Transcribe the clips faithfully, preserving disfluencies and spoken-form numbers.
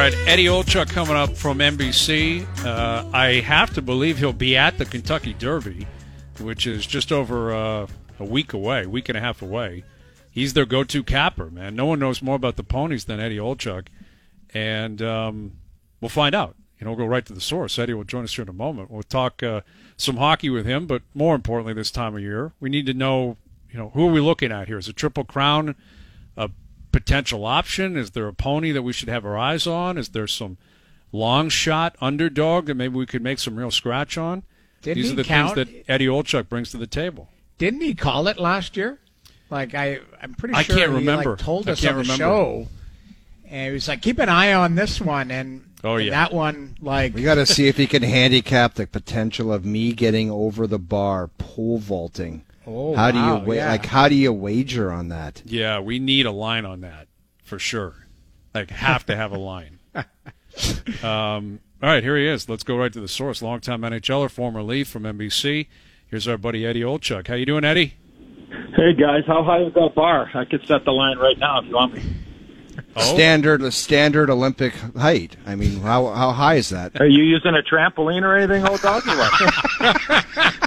right, Eddie Olczyk coming up from N B C. Uh, I have to believe he'll be at the Kentucky Derby, which is just over uh, a week away, week and a half away. He's their go-to capper, man. No one knows more about the ponies than Eddie Olczyk, and um, we'll find out. You know, we'll go right to the source. Eddie will join us here in a moment. We'll talk uh, some hockey with him, but more importantly this time of year, we need to know, you know, who are we looking at here? Is a Triple Crown a potential option? Is there a pony that we should have our eyes on? Is there some long shot underdog that maybe we could make some real scratch on? Didn't These he are the count? things that Eddie Olczyk brings to the table. Didn't he call it last year? Like I, I'm pretty I sure can't he remember. Like, told I us can't on the remember. show, and he was like, "Keep an eye on this one." And, oh, yeah. and that one, like We got to see if he can handicap the potential of me getting over the bar pole vaulting. oh, how do you wow, wa- yeah. like? How do you wager on that? Yeah, we need a line on that for sure. Like, have to have a line. um, all right, here he is. Let's go right to the source. Longtime NHLer, former Leaf from N B C. Here's our buddy Eddie Olczyk. How you doing, Eddie? Hey, guys, how high is that bar? I could set the line right now if you want me. Oh. Standard, standard Olympic height. I mean, how how high is that? Are you using a trampoline or anything, old dog? Or what?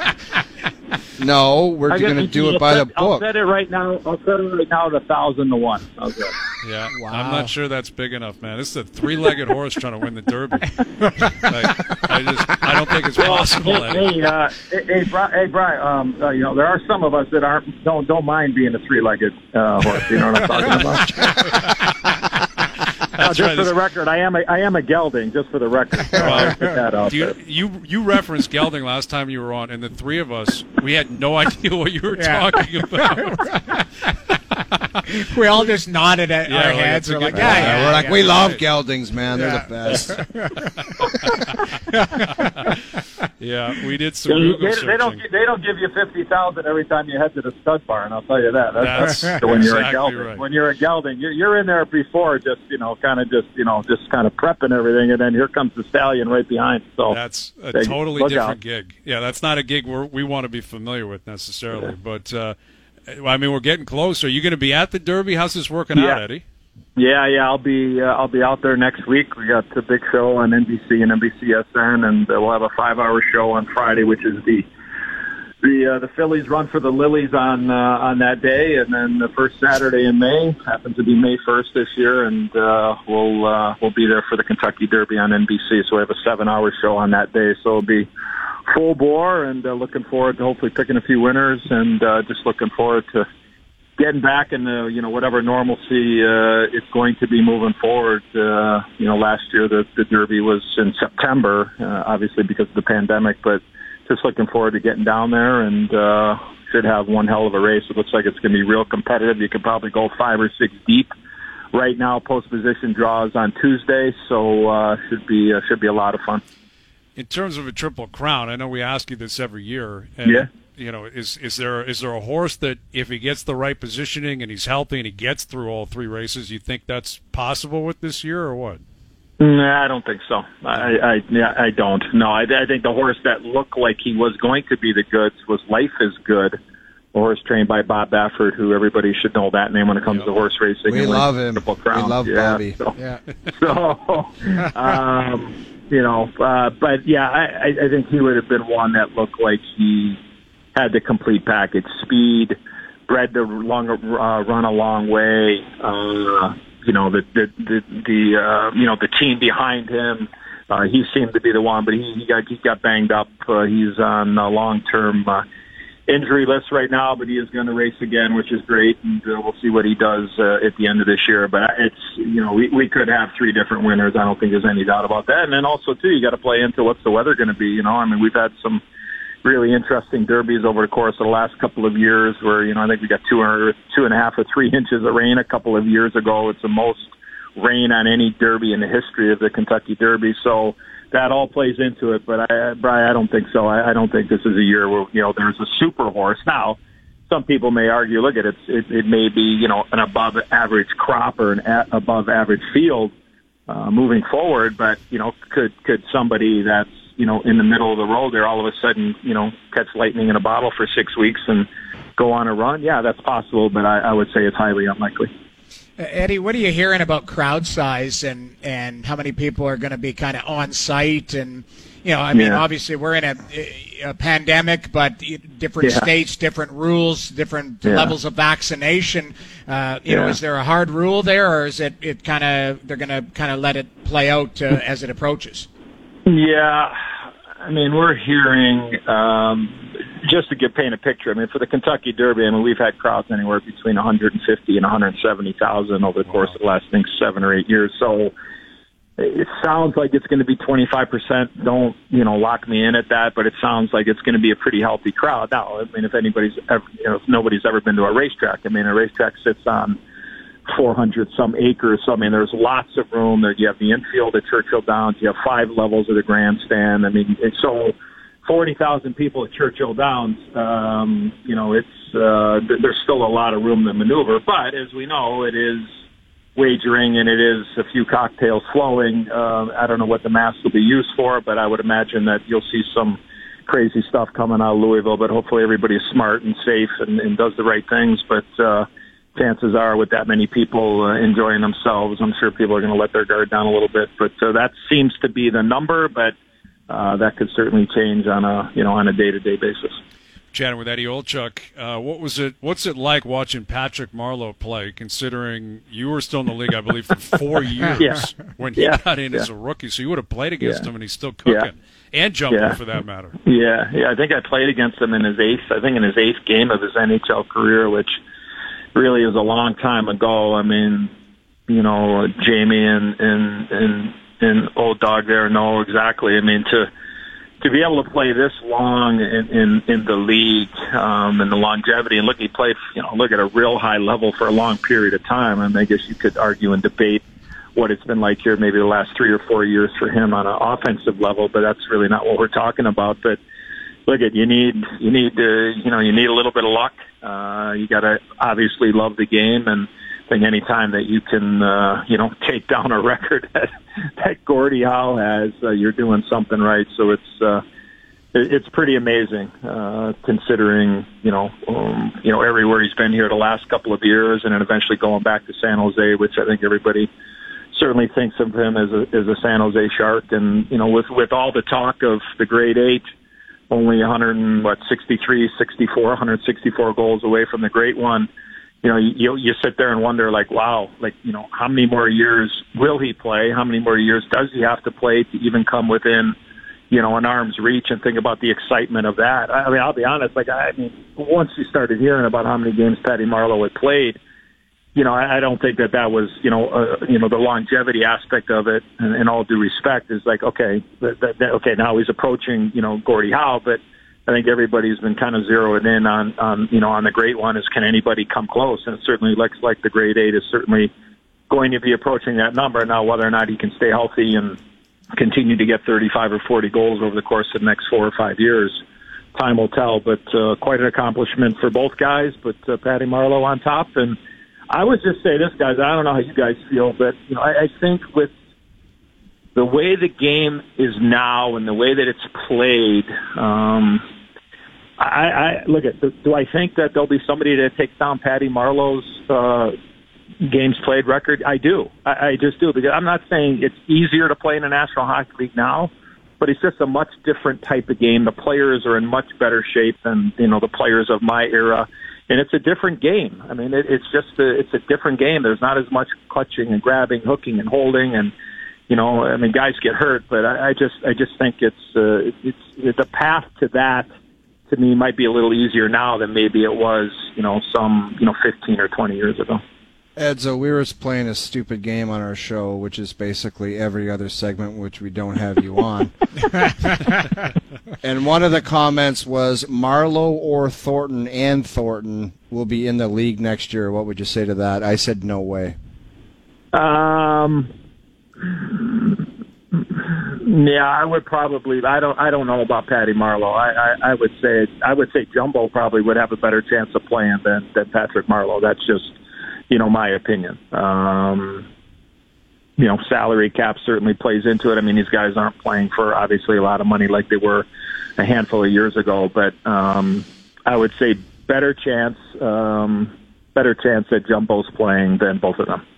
No, we're I guess going to you- do I'll it by the set- I'll book. set it right now. I'll set it right now at a thousand to one. How's that? Yeah, Wow. I'm not sure that's big enough, man. This is a three-legged horse trying to win the Derby. Like, I just, I don't think it's possible. Eddie. Hey, uh, hey, hey, Brian, hey, Brian um, uh, you know, there are some of us that aren't don't don't mind being a three-legged uh, horse. You know what I'm talking about? Uh, That's just right. for the record, I am a I am a gelding. Just for the record, so I'll put that out Do you, there. you you referenced gelding last time you were on, and the three of us, we had no idea what you were Yeah. talking about. we all just nodded at Yeah, our like, heads. it's a We're like, good- yeah, Yeah, yeah, we're like, yeah. we love geldings, man. Yeah. They're the best. Yeah, we did some They, Google they, they don't searching. they don't give you fifty thousand every time you head to the stud barn. I'll tell you that. That's, That's when you're exactly a gelding. right. When you're a gelding, you're, you're in there before, just you know, kind of just you know, just kind of prepping everything, and then here comes the stallion right behind. So That's a they- totally look different out. gig. Yeah, that's not a gig we're, we want to be familiar with necessarily. But, uh, I mean, we're getting close. Are you going to be at the Derby? How's this working Yeah. out, Eddie? Yeah, yeah, I'll be uh, I'll be out there next week. We got the big show on N B C and N B C S N, and uh, we'll have a five-hour show on Friday, which is the the uh, the Phillies run for the Lilies on uh, on that day, and then the first Saturday in May happens to be May first this year, and uh, we'll uh, we'll be there for the Kentucky Derby on N B C. So we have a seven-hour show on that day, so it'll be full bore, and uh, looking forward to hopefully picking a few winners, and uh, just looking forward to getting back into, you know, whatever normalcy uh, it's going to be moving forward. Uh, you know, last year the, the Derby was in September, uh, obviously because of the pandemic, but just looking forward to getting down there, and uh, should have one hell of a race. It looks like it's going to be real competitive. You could probably go five or six deep. Right now, post-position draws on Tuesday, so uh, should be uh, should be a lot of fun. In terms of a Triple Crown, I know we ask you this every year. And, Yeah. You know, is is there is there a horse that if he gets the right positioning and he's healthy and he gets through all three races, you think that's possible with this year or what? Nah, I don't think so. I, I, yeah, I don't. No, I, I think the horse that looked like he was going to be the goods was Life is Good, a horse trained by Bob Baffert, who everybody should know that name when it comes Yep. to horse racing. We and love wins him. Triple We Crown. love yeah, Bobby. So, Yeah. so um, you know, uh, but yeah, I, I think he would have been one that looked like he had the complete package: speed, bred to long, uh, run a long way. Uh, you know, the the the, the uh, you know the team behind him. Uh, he seemed to be the one, but he, he got he got banged up. Uh, he's on a long term uh, injury list right now, but he is going to race again, which is great, and uh, we'll see what he does uh, at the end of this year. But it's you know we we could have three different winners. I don't think there's any doubt about that. And then also too, you got to play into what's the weather going to be. You know, I mean we've had some really interesting derbies over the course of the last couple of years where, you know, I think we got two or two and a half or three inches of rain a couple of years ago. It's the most rain on any derby in the history of the Kentucky Derby. So that all plays into it. But I, Brian, I don't think so. I, I don't think this is a year where, you know, there's a super horse. Now, some people may argue, look at it, it, it may be, you know, an above average crop or an a, above average field uh, moving forward. But, you know, could, could somebody that's, you know, in the middle of the road there, all of a sudden, you know, catch lightning in a bottle for six weeks and go on a run? Yeah, that's possible, but I, I would say it's highly unlikely. Uh, Eddie, what are you hearing about crowd size and, and how many people are going to be kind of on site? And, you know, I mean, Yeah. obviously we're in a, a pandemic, but different Yeah. states, different rules, different Yeah. levels of vaccination. Uh, you know, Yeah. is there a hard rule there, or is it, it kind of they're going to kind of let it play out uh, as it approaches? Yeah, I mean, we're hearing, um, just to give paint a picture, I mean, for the Kentucky Derby, I mean, we've had crowds anywhere between one hundred fifty and one hundred seventy thousand over the course of the last, I think, seven or eight years. So it sounds like it's going to be twenty-five percent. Don't, you know, lock me in at that, but it sounds like it's going to be a pretty healthy crowd. Now, I mean, if anybody's ever, you know, if nobody's ever been to a racetrack, I mean, a racetrack sits on four hundred some acres. So, I mean, there's lots of room there. You have the infield at Churchill Downs. You have five levels of the grandstand. I mean, it's so forty thousand people at Churchill Downs, um, you know, it's, uh, th- there's still a lot of room to maneuver, but as we know, it is wagering and it is a few cocktails flowing. Uh, I don't know what the masks will be used for, but I would imagine that you'll see some crazy stuff coming out of Louisville, but hopefully everybody's smart and safe and, and does the right things. But, uh, chances are with that many people uh, enjoying themselves, I'm sure people are going to let their guard down a little bit, but uh, that seems to be the number, but uh, that could certainly change on a, you know, on a day-to-day basis. Chatting with Eddie Olchuk, uh, what was it? What's it like watching Patrick Marleau play? Considering you were still in the league, I believe, for four years Yeah. when he Yeah. got in Yeah. as a rookie, so you would have played against Yeah. him, and he's still cooking Yeah. and jumping Yeah. for that matter. Yeah, yeah, I think I played against him in his eighth, I think in his eighth game of his N H L career, which really is a long time ago. I mean, you know, Jamie and and and, and old dog there know exactly. I mean, to to be able to play this long in in, in the league um, and the longevity, and look, he played, you know, look at a real high level for a long period of time. And I guess you could argue and debate what it's been like here, maybe the last three or four years for him on an offensive level, but that's really not what we're talking about. But look, at you need you need to you know you need a little bit of luck. Uh, you got to obviously love the game, and I think any time that you can uh, you know take down a record that, that Gordie Howe has, uh, you're doing something right. So it's uh, it, it's pretty amazing uh, considering you know um, you know everywhere he's been here the last couple of years, and then eventually going back to San Jose, which I think everybody certainly thinks of him as a as a San Jose Shark, and you know with with all the talk of the grade eight. Only one hundred and what sixty-three, sixty-four, one hundred sixty-four goals away from the great one. You know, you you sit there and wonder, like, wow, like you know, how many more years will he play? How many more years does he have to play to even come within, you know, an arm's reach? And think about the excitement of that. I mean, I'll be honest, like I mean, once you started hearing about how many games Patty Marleau had played, you know, I, I don't think that that was, you know, uh, you know, the longevity aspect of it. And in all due respect, is like, okay, that, that, that, okay, now he's approaching, you know, Gordie Howe, but I think everybody's been kind of zeroing in on, on, you know, on the great one is can anybody come close? And it certainly looks like the grade eight is certainly going to be approaching that number. Now, whether or not he can stay healthy and continue to get thirty-five or forty goals over the course of the next four or five years, time will tell. But uh, quite an accomplishment for both guys. But uh, Patty Marleau on top. And I would just say this, guys, I don't know how you guys feel, but you know, I, I think with the way the game is now and the way that it's played, um, I, I look at. Do I think that there'll be somebody that takes down Patty Marleau's uh, games played record? I do. I, I just do, because I'm not saying it's easier to play in the National Hockey League now, but it's just a much different type of game. The players are in much better shape than you know the players of my era. And it's a different game. I mean, it, it's just a, it's a different game. There's not as much clutching and grabbing, hooking and holding, and you know, I mean, guys get hurt. But I, I just, I just think it's, uh, it's, it's the path to that. To me, might be a little easier now than maybe it was, you know, some, you know, fifteen or twenty years ago. Edzo, we were playing a stupid game on our show, which is basically every other segment which we don't have you on. And one of the comments was Marleau or Thornton and Thornton will be in the league next year. What would you say to that? I said no way. Um. Yeah, I would probably. I don't. I don't know about Patty Marleau. I, I, I would say. I would say Jumbo probably would have a better chance of playing than, than Patrick Marleau. That's just, you know, my opinion. Um, you know, salary cap certainly plays into it. I mean, these guys aren't playing for obviously a lot of money like they were a handful of years ago. But um, I would say better chance. Um, better chance that Jumbo's playing than both of them.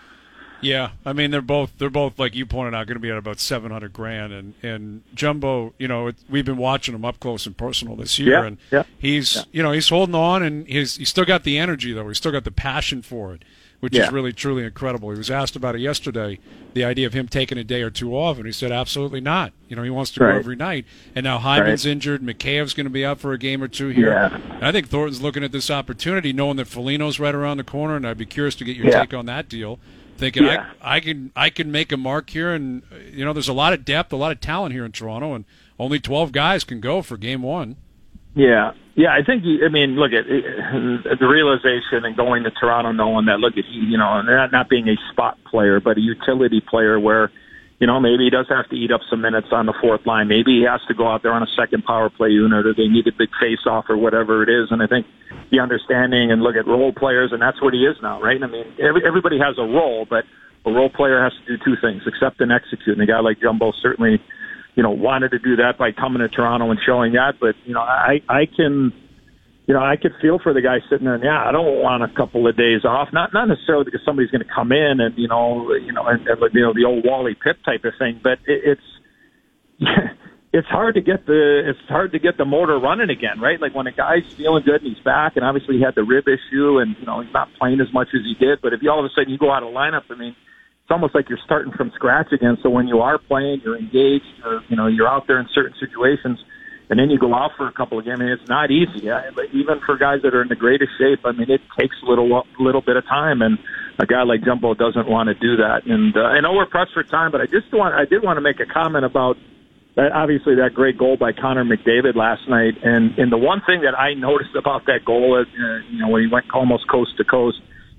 Yeah, I mean they're both they're both like you pointed out going to be at about seven hundred grand, and and Jumbo, you know, it, we've been watching him up close and personal this year, yeah, and yeah, he's yeah. you know he's holding on, and he's he's still got the energy though, he's still got the passion for it, which yeah. is really truly incredible. He was asked about it yesterday, the idea of him taking a day or two off, and he said absolutely not. You know, he wants to right. go every night, and now Hyman's right. injured, Mikheyev's going to be out for a game or two here. Yeah. And I think Thornton's looking at this opportunity, knowing that Foligno's right around the corner, and I'd be curious to get your yeah. take on that deal. Thinking yeah. I, I can I can make a mark here, and you know there's a lot of depth, a lot of talent here in Toronto, and only twelve guys can go for game one. Yeah, yeah. I think I mean, look at the realization and going to Toronto, knowing that look at he, you know, not not being a spot player, but a utility player where, you know, maybe he does have to eat up some minutes on the fourth line. Maybe he has to go out there on a second power play unit, or they need a big face-off or whatever it is. And I think the understanding and look at role players, and that's what he is now, right? I mean, every, everybody has a role, but a role player has to do two things, accept and execute. And a guy like Jumbo certainly, you know, wanted to do that by coming to Toronto and showing that. But, you know, I, I can... You know, I could feel for the guy sitting there. And, yeah, I don't want a couple of days off. Not not necessarily because somebody's going to come in and you know, you know, and, and you know the old Wally Pipp type of thing. But it, it's it's hard to get the it's hard to get the motor running again, right? Like when a guy's feeling good and he's back, and obviously he had the rib issue, and you know he's not playing as much as he did. But if you all of a sudden you go out of lineup, I mean, it's almost like you're starting from scratch again. So when you are playing, you're engaged. You're, you know, you're out there in certain situations. And then you go out for a couple of games. I mean, it's not easy. I, even for guys that are in the greatest shape, I mean, it takes a little little bit of time. And a guy like Jumbo doesn't want to do that. And uh, I know we're pressed for time, but I just want I did want to make a comment about that. Obviously, that great goal by Connor McDavid last night. And and the one thing that I noticed about that goal, is, uh, you know, when he went almost coast to coast,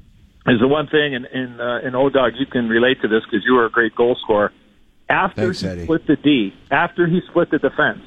is the one thing. And in uh, in O-Dog, you can relate to this because you were a great goal scorer. After Thanks, he Eddie. split the D, after he split the defense.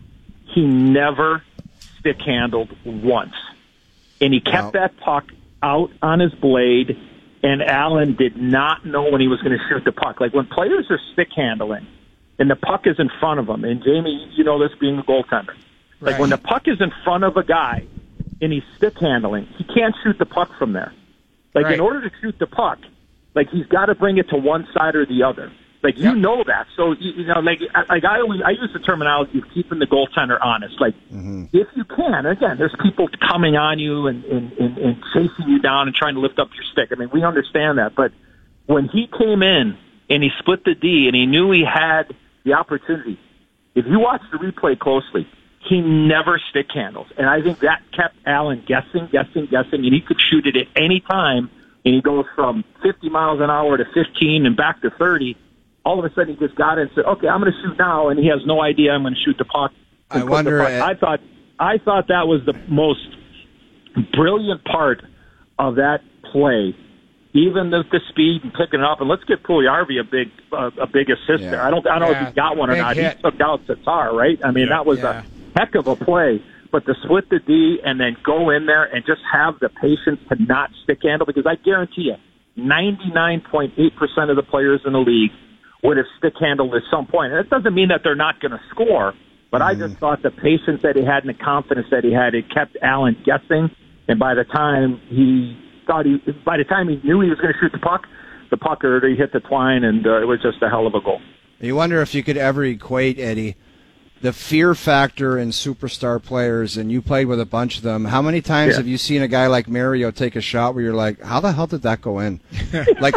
He never stick handled once. And he kept Wow. that puck out on his blade, and Allen did not know when he was going to shoot the puck. Like when players are stick handling and the puck is in front of them, and Jamie, you know this being a goaltender. Like Right. when the puck is in front of a guy and he's stick handling, he can't shoot the puck from there. Like Right. in order to shoot the puck, like he's got to bring it to one side or the other. Like, you Yep. know that. So, you, you know, like, like I always, I use the terminology of keeping the goaltender honest. Like, Mm-hmm. if you can, again, there's people coming on you and, and, and, and chasing you down and trying to lift up your stick. I mean, we understand that. But when he came in and he split the D and he knew he had the opportunity, if you watch the replay closely, he never stick handles. And I think that kept Allen guessing, guessing, guessing, and he could shoot it at any time. And he goes from fifty miles an hour to fifteen and back to thirty. All of a sudden, he just got it and said, "Okay, I'm going to shoot now," and he has no idea I'm going to shoot the puck. I put wonder. the puck. uh, I thought, I thought that was the most brilliant part of that play. Even the, the speed and picking it up, and let's give Puljujarvi a big, uh, a big assist Yeah. there. I don't, I don't know Yeah, if he got one or big not. hit. He took out Tatar, right? I mean, Yeah. that was Yeah. a heck of a play. But to split the D and then go in there and just have the patience to not stick handle, because I guarantee you, ninety-nine point eight percent of the players in the league would have stick handled at some point. And it doesn't mean that they're not going to score, but I just thought the patience that he had and the confidence that he had, it kept Allen guessing. And by the time he thought he, by the time he knew he was going to shoot the puck, the puck already hit the twine, and uh, it was just a hell of a goal. You wonder if you could ever equate, Eddie, the fear factor in superstar players, and you played with a bunch of them. How many times Yeah. have you seen a guy like Mario take a shot where you're like, how the hell did that go in? Like,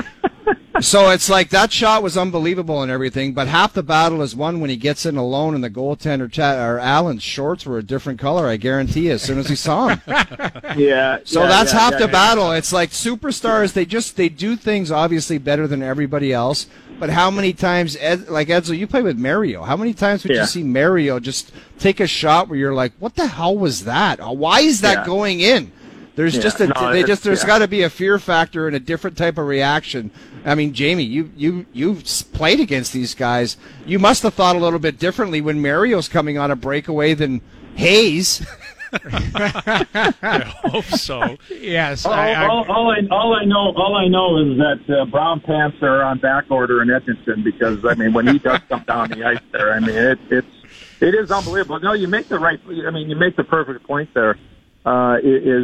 so it's like that shot was unbelievable and everything, but half the battle is won when he gets in alone and the goaltender, Chad, or Allen's shorts were a different color, I guarantee you, as soon as he saw him. Yeah. So yeah, that's yeah, half yeah, the yeah. battle. It's like superstars, they just, they do things obviously better than everybody else. But how many times, Ed, like Edsel, you play with Mario. How many times would Yeah. you see Mario just take a shot where you're like, what the hell was that? Why is that Yeah. going in? There's Yeah. just a, No, they it's- just, there's yeah. got to be a fear factor and a different type of reaction. I mean, Jamie, you, you, you've s- played against these guys. You must have thought a little bit differently when Mario's coming on a breakaway than Hayes. I hope so. Yes. All, I, I, all, all, I, all I know, all I know is that uh, brown pants are on back order in Edmonton because I mean, when he does come down the ice there, I mean, it, it's it is unbelievable. No, you make the right. I mean, you make the perfect point there. uh, is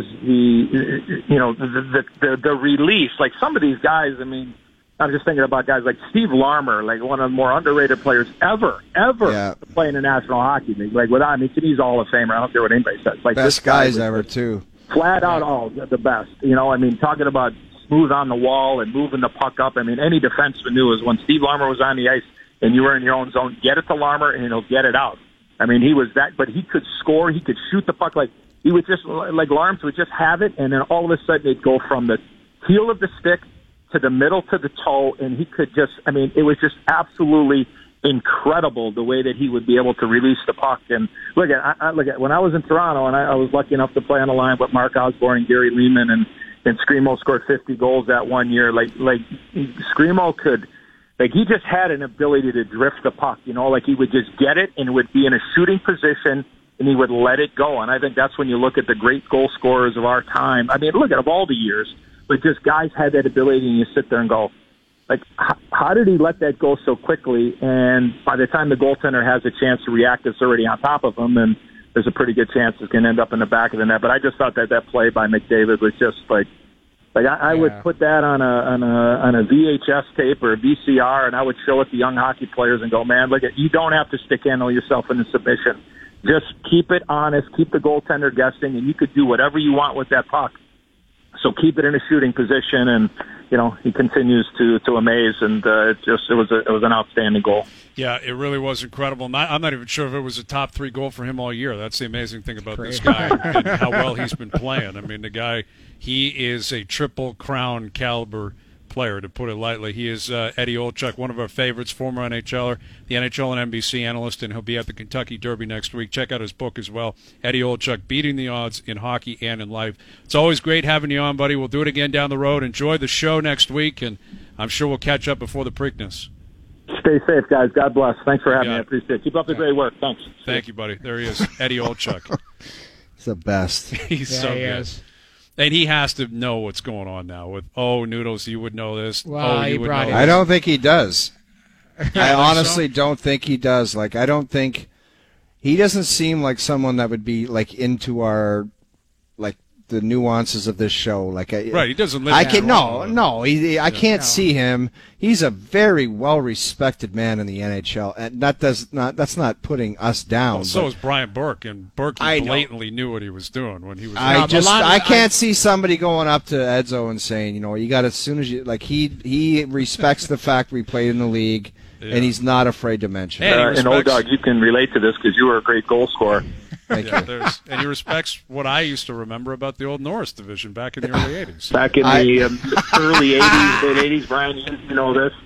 the, you know, the, the, the, the release. Like some of these guys, I mean, I'm just thinking about guys like Steve Larmer, like one of the more underrated players ever, ever Yeah. to play in the National Hockey League. Like without, I mean, he's a Hall of Famer. I don't care what anybody says. Like Best this guy guys was ever, too. flat out all the best. You know, I mean, talking about smooth on the wall and moving the puck up. I mean, any defenseman knew is when Steve Larmer was on the ice and you were in your own zone, get it to Larmer and he'll get it out. I mean, he was that, but he could score. He could shoot the puck. Like he would just, like Larms would just have it, and then all of a sudden it'd go from the heel of the stick to the middle to the toe, and he could just, I mean, it was just absolutely incredible the way that he would be able to release the puck. And look at, I, I, look at when I was in Toronto, and I, I was lucky enough to play on the line with Mark Osborne and Gary Lehman, and and Screamo scored fifty goals that one year. Like like Screamo could. Like, he just had an ability to drift the puck, you know, like he would just get it and would be in a shooting position and he would let it go. And I think that's when you look at the great goal scorers of our time. I mean, look at of all the years, but just guys had that ability and you sit there and go, like, how, how did he let that go so quickly? And by the time the goaltender has a chance to react, it's already on top of him, and there's a pretty good chance it's going to end up in the back of the net. But I just thought that that play by McDavid was just like, Like I, I Yeah. would put that on a on a on a V H S tape or a V C R, and I would show it to young hockey players and go, "Man, look at you don't have to stick handle yourself in a submission. Just keep it honest, keep the goaltender guessing, and you could do whatever you want with that puck. So keep it in a shooting position." And you know he continues to to amaze, and uh, it just it was a, it was an outstanding goal. Yeah, it really was incredible. Not, I'm not even sure if it was a top three goal for him all year. That's the amazing thing about this guy and how well he's been playing. I mean, the guy, he is a triple crown caliber player, to put it lightly. He is uh, Eddie Olczyk, one of our favorites, former N H L er, the N H L and N B C analyst, and he'll be at the Kentucky Derby next week. Check out his book as well, Eddie Olczyk, Beating the Odds in Hockey and in Life. It's always great having you on, buddy. We'll do it again down the road. Enjoy the show next week, and I'm sure we'll catch up before the Preakness. Stay safe, guys. God bless. Thanks for having Yeah. me. I appreciate it. Keep up the great work. Thanks. Thank you, buddy. There he is, Eddie Olczyk. It's the best. He's Yeah, so he good. is. And he has to know what's going on now with, oh, Noodles, you would know this. Well, oh, he you would brought know it. I this. don't think he does. I so? honestly don't think he does. Like, I don't think he doesn't seem like someone that would be like into our like the nuances of this show. Like, I, Right, he doesn't live I in can no, Toronto. no. He, I can't No. see him. He's a very well respected man in the N H L, and that does not. That's not putting us down. Well, so but is Brian Burke, and Burke I know. blatantly knew what he was doing when he was. I No, just Milan- I can't I- see somebody going up to Edzo and saying, you know, you got as soon as you like he he respects the fact we played in the league, Yeah. and he's not afraid to mention it. And he Uh, and old respects- dog, you can relate to this because you were a great goal scorer. Thank Yeah, you. there's, and he respects what I used to remember about the old Norris division back in the early eighties. Back in I- the um, early eighties, late eighties, Brian, you, you know this.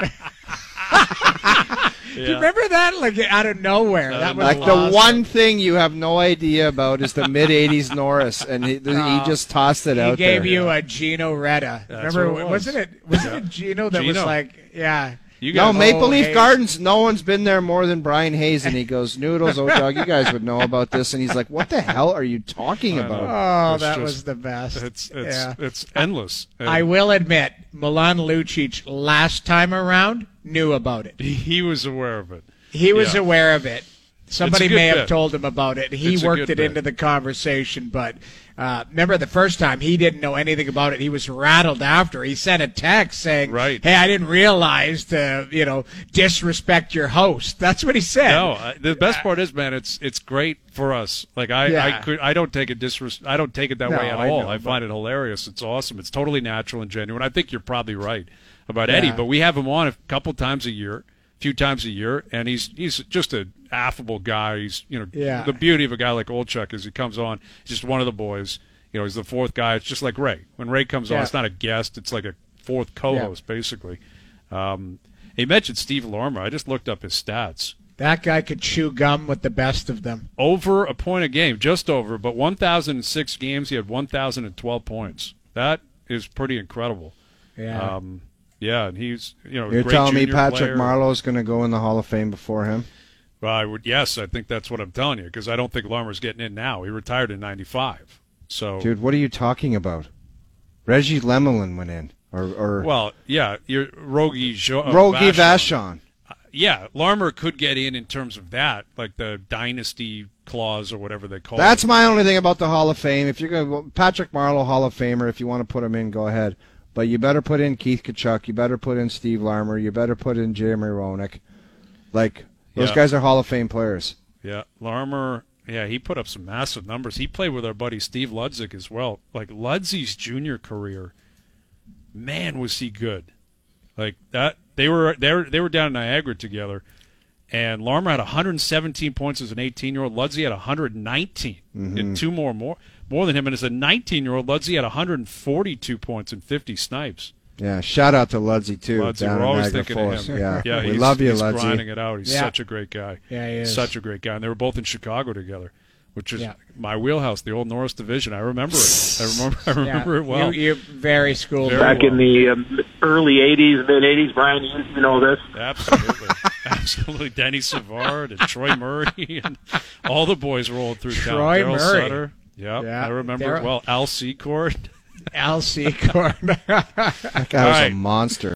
Do you remember that? Like out of nowhere. Out that of was Like nowhere. the awesome. one thing you have no idea about is the mid eighties Norris, and he, he just tossed it He out gave there. you a Gino Retta. That's Remember, what it was. wasn't it? Wasn't it Gino that was Gino. like, yeah. You No, guys, Maple Oh, Leaf Hayes. Gardens, no one's been there more than Brian Hayes, and he goes, Noodles, oh, dog, you guys would know about this. And he's like, what the hell are you talking I know. about? Oh, It's that just- was the best. it's it's yeah. it's endless. And I will admit, Milan Lucic last time around knew about it. he was aware of it. He was Yeah. aware of it. Somebody good may have bit. told him about it. He It's a worked good it bit. into the conversation, but uh, remember the first time he didn't know anything about it. He was rattled after. He sent a text saying, Right. "Hey, I didn't realize to you know disrespect your host." That's what he said. No, I, the best part is, man, it's it's great for us. Like I, I Yeah. could, I don't take it disres- I don't take it that No, way at I all. know, I but- find it hilarious. It's awesome. It's totally natural and genuine. I think you're probably right about Yeah. Eddie, but we have him on a couple times a year, a few times a year, and he's he's just an affable guy. He's you know Yeah. the beauty of a guy like Olczyk is he comes on, he's just one of the boys. You know, he's the fourth guy. It's just like Ray. When Ray comes on, Yeah. it's not a guest. It's like a fourth co-host, basically. Um, he mentioned Steve Larmer. I just looked up his stats. That guy could chew gum with the best of them. Over a point a game, just over, but one thousand six games, he had one thousand twelve points. That is pretty incredible. Yeah. Um, yeah, and he's, you know, a You're great telling me junior Patrick player. Marlowe's going to go in the Hall of Fame before him? Well, I would, yes, I think that's what I'm telling you, because I don't think Larmer's getting in now. He retired in ninety-five. So, Dude, what are you talking about? Reggie Lemelin went in. Or, or well, yeah, you're Rogie jo- uh, Rogie Vachon. Vachon. yeah, Larmer could get in in terms of that, like the dynasty clause or whatever they call That's it. my only thing about the Hall of Fame. If you're going Patrick Marleau, Hall of Famer, if you want to put him in, go ahead. But you better put in Keith Tkachuk. You better put in Steve Larmer. You better put in Jeremy Roenick. Like, those Yeah. guys are Hall of Fame players. Yeah, Larmer, yeah, he put up some massive numbers. He played with our buddy Steve Ludzik as well. Like, Ludzik's junior career, man, was he good. Like, that, they were they were, they were down in Niagara together, and Larmer had one hundred seventeen points as an eighteen-year-old. Ludzik had one hundred nineteen, Mm-hmm. and two more, more more than him. And as a nineteen-year-old, Ludzik had one hundred forty-two points and fifty snipes. Yeah, shout out to Ludsey, too. Ludsey, down we're in always Niagara thinking of Falls. him. Yeah, yeah we he's, love you, he's Ludsey. grinding it out. He's Yeah. such a great guy. Yeah, he is. Such a great guy. And they were both in Chicago together, which is Yeah. my wheelhouse, the old Norris Division. I remember it. I remember, I remember Yeah. it well. You, you're very schooled. Very Back in the um, early eighties, mid eighties, Brian, you, you know this. Absolutely. Absolutely. Denny Savard and Troy Murray and all the boys rolled through town. Troy Daryl Murray. Sutter. Yep, Yeah. I remember Daryl- it well. Al Secord. Al Secord. That guy All was right. a monster.